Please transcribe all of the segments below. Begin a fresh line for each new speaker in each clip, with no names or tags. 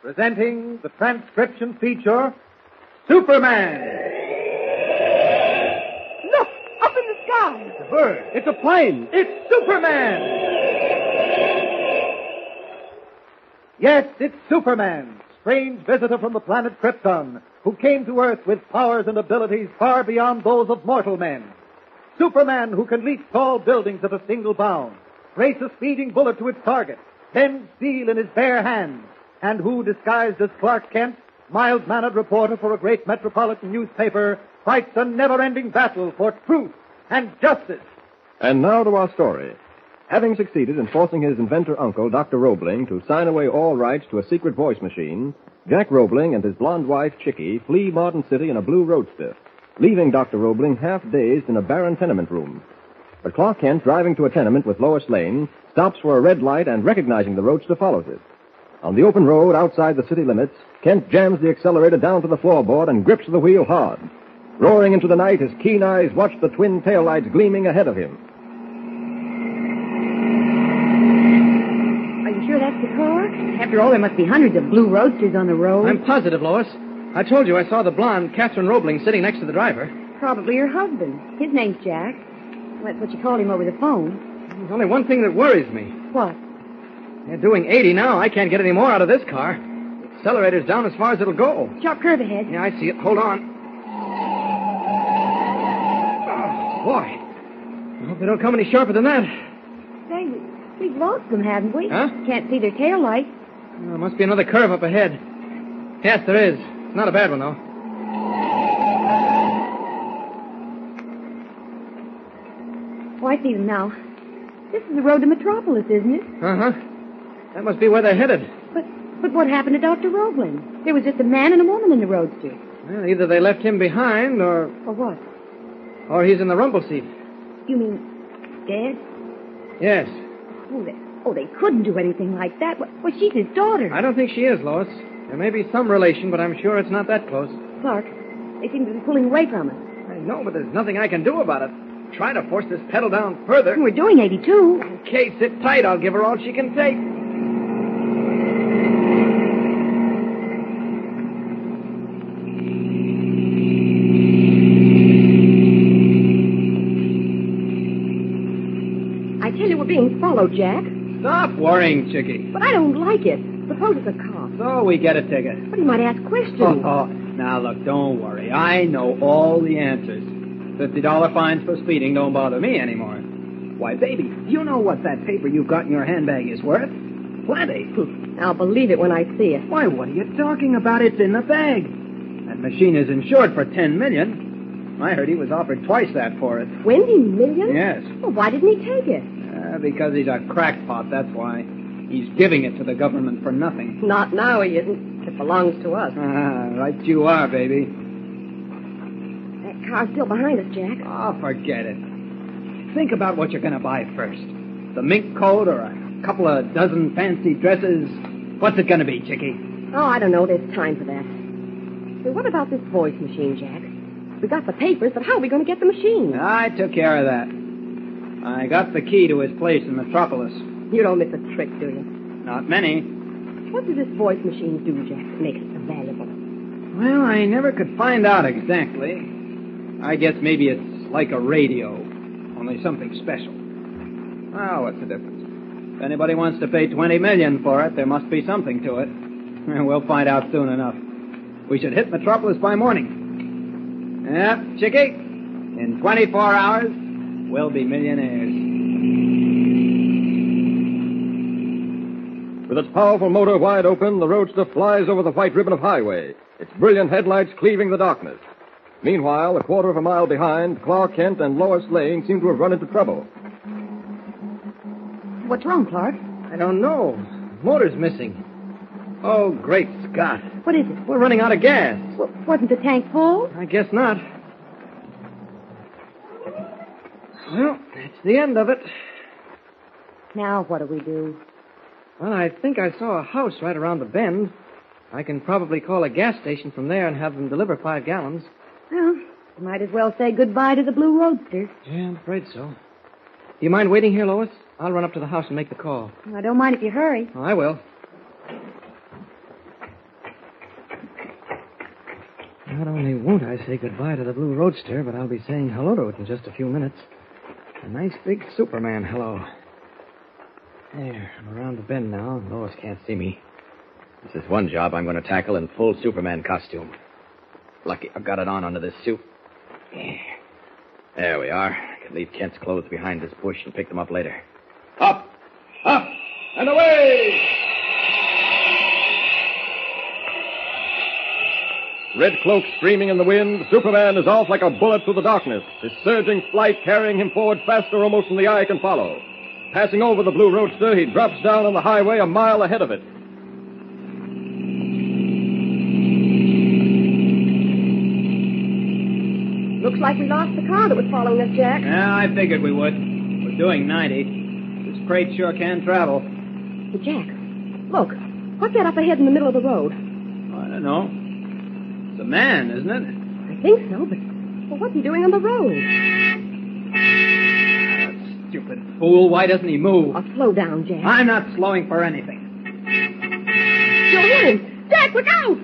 presenting the transcription feature, Superman.
Look, up in the sky.
It's a bird. It's a plane. It's Superman. Yes, it's Superman, strange visitor from the planet Krypton, who came to Earth with powers and abilities far beyond those of mortal men. Superman, who can leap tall buildings at a single bound, race a speeding bullet to its target, bend steel in his bare hands, and who, disguised as Clark Kent, mild-mannered reporter for a great metropolitan newspaper, fights a never-ending battle for truth and justice.
And now to our story. Having succeeded in forcing his inventor uncle, Dr. Roebling, to sign away all rights to a secret voice machine, Jack Roebling and his blonde wife, Chickie, flee Martin City in a blue roadster, leaving Dr. Roebling half-dazed in a barren tenement room. But Clark Kent, driving to a tenement with Lois Lane, stops for a red light and, recognizing the roadster, follows it. On the open road outside the city limits, Kent jams the accelerator down to the floorboard and grips the wheel hard. Roaring into the night, his keen eyes watch the twin taillights gleaming ahead of him.
Are you sure that's the car? After all, there must be hundreds of blue roadsters on the road.
I'm positive, Lois. I told you I saw the blonde, Catherine Roebling, sitting next to the driver.
Probably her husband. His name's Jack. Well, that's what you called him over the phone.
There's only one thing that worries me.
What?
They're doing 80 now. I can't get any more out of this car. The accelerator's down as far as it'll go.
Sharp curve ahead.
Yeah, I see it. Hold on. Oh, boy. I hope they don't come any sharper than that.
Say, we've lost them, haven't we?
Huh?
Can't see their tail lights.
Oh, there must be another curve up ahead. Yes, there is. It's not a bad one, though.
Oh, I see them now. This is the road to Metropolis, isn't it?
Uh-huh. That must be where they're headed.
But what happened to Dr. Roebling? There was just a man and a woman in the roadster.
Well, either they left him behind, or
Or what?
he's in the rumble seat.
You mean dead?
Yes.
Oh, they couldn't do anything like that. Well, she's his daughter.
I don't think she is, Lois. There may be some relation, but I'm sure it's not that close.
Clark, they seem to be pulling away from us.
I know, but there's nothing I can do about it. Try to force this pedal down further.
We're doing 82.
Okay, sit tight. I'll give her all she can take.
I tell you, we're being followed, Jack.
Stop worrying, Chickie.
But I don't like it. Suppose it's a cop.
So we get a ticket.
But he might ask questions.
Now, look, don't worry. I know all the answers. $50 fines for speeding don't bother me anymore. Why, baby, you know what that paper you've got in your handbag is worth? Plenty.
I'll believe it when I see it.
Why, what are you talking about? It's in the bag. That machine is insured for $10 million. I heard he was offered twice that for it.
$20 million?
Yes.
Well, why didn't he take it?
Because he's a crackpot, that's why. He's giving it to the government for nothing.
Not now, he isn't. It belongs to us.
Right you are, baby.
That car's still behind us, Jack.
Oh, forget it. Think about what you're going to buy first. The mink coat or a couple of dozen fancy dresses. What's it going to be, Chickie?
Oh, I don't know. There's time for that. So what about this voice machine, Jack? We got the papers, but how are we going to get the machine?
I took care of that. I got the key to his place in Metropolis.
You don't miss a trick, do you?
Not many.
What does this voice machine do, Jack, that makes it so valuable?
Well, I never could find out exactly. I guess maybe it's like a radio, only something special. Oh, what's the difference? If anybody wants to pay $20 million for it, there must be something to it. We'll find out soon enough. We should hit Metropolis by morning. Yep, Chickie. In 24 hours, we'll be millionaires.
With its powerful motor wide open, the roadster flies over the white ribbon of highway, its brilliant headlights cleaving the darkness. Meanwhile, a quarter of a mile behind, Clark Kent and Lois Lane seem to have run into trouble.
What's wrong, Clark?
I don't know. Motor's missing. Oh, great Scott.
What is it?
We're running out of gas.
Well, wasn't the tank full?
I guess not. Well, that's the end of it.
Now what do we do?
Well, I think I saw a house right around the bend. I can probably call a gas station from there and have them deliver 5 gallons.
Well, might as well say goodbye to the Blue Roadster.
Yeah, I'm afraid so. Do you mind waiting here, Lois? I'll run up to the house and make the call.
I don't mind if you hurry.
Oh, I will. Not only won't I say goodbye to the Blue Roadster, but I'll be saying hello to it in just a few minutes. A nice big Superman hello. There, I'm around the bend now. Lois can't see me.
This is one job I'm going to tackle in full Superman costume. Lucky I've got it on under this suit. There we are. I can leave Kent's clothes behind this bush and pick them up later. Up! Up! And away!
Red cloak streaming in the wind, Superman is off like a bullet through the darkness, his surging flight carrying him forward faster almost than the eye can follow. Passing over the Blue Roadster, he drops down on the highway a mile ahead of it.
Looks like we lost the car that was following us, Jack.
Yeah, I figured we would. We're doing 90. This crate sure can travel.
Hey, Jack, look. What's that up ahead in the middle of the road?
I don't know. It's a man, isn't it?
I think so, but what's he doing on the road?
Stupid fool. Why doesn't he move?
Oh, slow down, Jack.
I'm not slowing for anything.
You'll hit him. Jack, look out!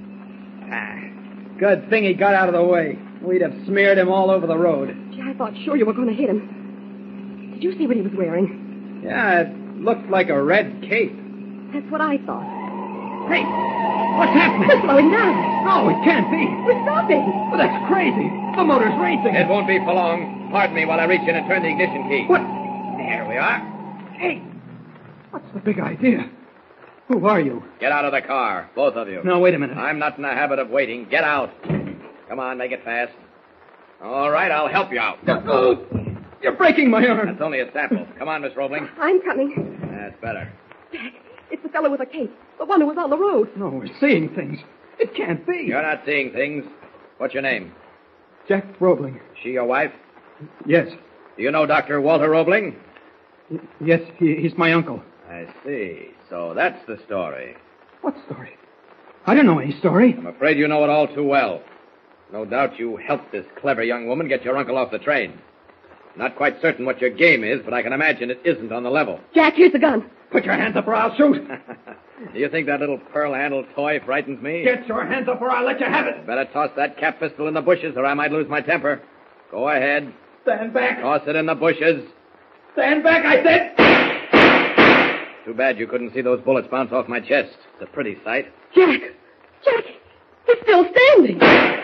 Good thing he got out of the way. We'd have smeared him all over the road.
Gee, I thought sure you were going to hit him. Did you see what he was wearing?
Yeah, it looked like a red cape.
That's what I thought.
Hey, what's happening?
We're slowing down.
No, it can't be.
We're stopping.
Well, that's crazy. The motor's racing.
It won't be for long. Pardon me while I reach in and turn the ignition key.
What?
Here we are.
Hey, what's the big idea? Who are you?
Get out of the car, both of you.
No, wait a minute.
I'm not in the habit of waiting. Get out. Come on, make it fast. All right, I'll help you out.
Oh, you're breaking my arm.
That's only a sample. Come on, Miss Roebling.
I'm coming.
That's better.
Jack, it's the fellow with the cape. The one who was on the road.
No, we're seeing things. It can't be.
You're not seeing things. What's your name?
Jack Roebling.
She your wife?
Yes.
Do you know Dr. Walter Roebling?
Yes, he's my uncle.
I see. So that's the story.
What story? I don't know any story.
I'm afraid you know it all too well. No doubt you helped this clever young woman get your uncle off the train. Not quite certain what your game is, but I can imagine it isn't on the level.
Jack, here's the gun.
Put your hands up or I'll shoot.
Do you think that little pearl-handled toy frightens me?
Get your hands up or I'll let you have it.
Better toss that cap pistol in the bushes or I might lose my temper. Go ahead.
Stand back.
Toss it in the bushes.
Stand back, I said.
Too bad you couldn't see those bullets bounce off my chest. It's a pretty sight.
Jack, he's still standing.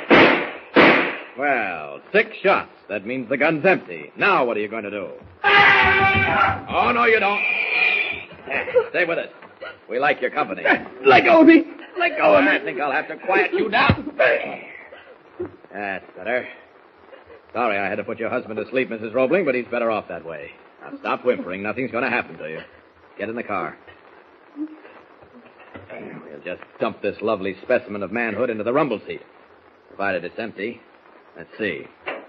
Well, 6 shots. That means the gun's empty. Now what are you going to do? Oh, no, you don't. Stay with us. We like your company.
Let go of me. Let go of me.
I think I'll have to quiet you down. That's better. Sorry I had to put your husband to sleep, Mrs. Roebling, but he's better off that way. Now stop whimpering. Nothing's going to happen to you. Get in the car. We'll just dump this lovely specimen of manhood into the rumble seat. Provided it's empty. Let's see.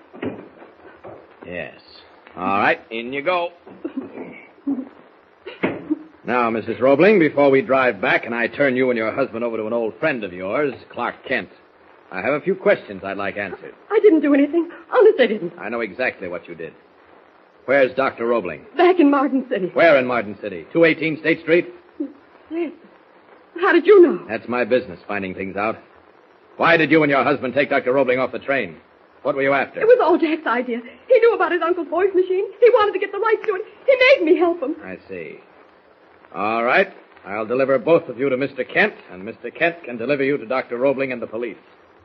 Yes. All right, in you go. Now, Mrs. Roebling, before we drive back and I turn you and your husband over to an old friend of yours, Clark Kent, I have a few questions I'd like answered.
I didn't do anything. Honest, I didn't.
I know exactly what you did. Where's Dr. Roebling?
Back in Martin City.
Where in Martin City? 218 State Street?
Yes. How did you know?
That's my business, finding things out. Why did you and your husband take Dr. Roebling off the train? What were you after?
It was all Jack's idea. He knew about his uncle's voice machine. He wanted to get the rights to it. He made me help him.
I see. All right. I'll deliver both of you to Mr. Kent, and Mr. Kent can deliver you to Dr. Roebling and the police.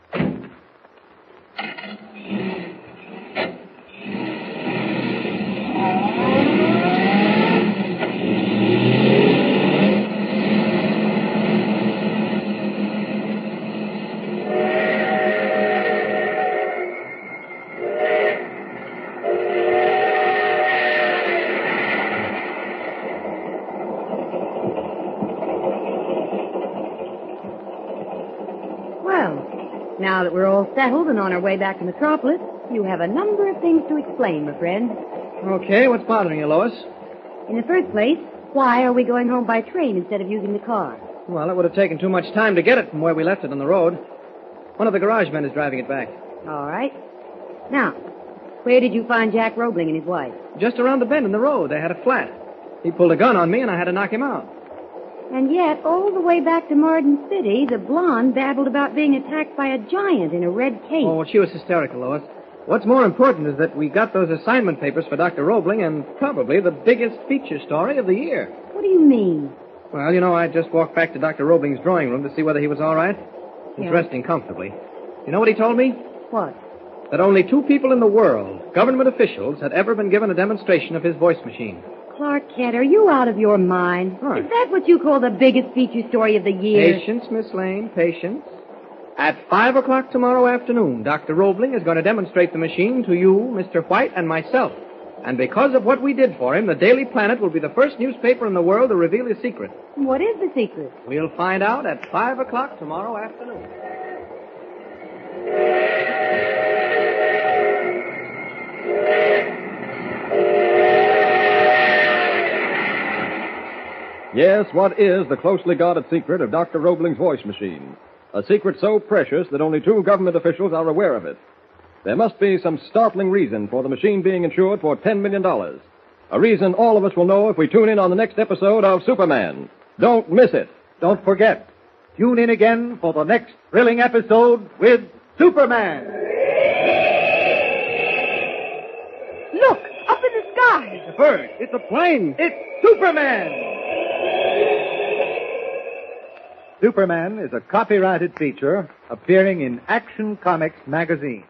Now that we're all settled and on our way back to Metropolis, you have a number of things to explain, my friend.
Okay, what's bothering you, Lois?
In the first place, why are we going home by train instead of using the car?
Well, it would have taken too much time to get it from where we left it on the road. One of the garage men is driving it back.
All right. Now, where did you find Jack Roebling and his wife?
Just around the bend in the road. They had a flat. He pulled a gun on me, and I had to knock him out.
And yet, all the way back to Martin City, the blonde babbled about being attacked by a giant in a red cape.
Oh, she was hysterical, Lois. What's more important is that we got those assignment papers for Dr. Roebling and probably the biggest feature story of the year.
What do you mean?
Well, you know, I just walked back to Dr. Roebling's drawing room to see whether he was all right. He's
Yeah.
resting comfortably. You know what he told me?
What?
That only 2 people in the world, government officials, had ever been given a demonstration of his voice machine.
Clark Kent, are you out of your mind?
Huh.
Is that what you call the biggest feature story of the year?
Patience, Miss Lane, patience. At 5 o'clock tomorrow afternoon, Dr. Roebling is going to demonstrate the machine to you, Mr. White, and myself. And because of what we did for him, the Daily Planet will be the first newspaper in the world to reveal his secret.
What is the secret?
We'll find out at 5 o'clock tomorrow afternoon.
Yes, what is the closely guarded secret of Dr. Roebling's voice machine? A secret so precious that only 2 government officials are aware of it. There must be some startling reason for the machine being insured for $10 million. A reason all of us will know if we tune in on the next episode of Superman. Don't miss it.
Don't forget, tune in again for the next thrilling episode with Superman.
Look, up in the sky.
It's a bird. It's a plane. It's Superman. Superman is a copyrighted feature appearing in Action Comics magazine.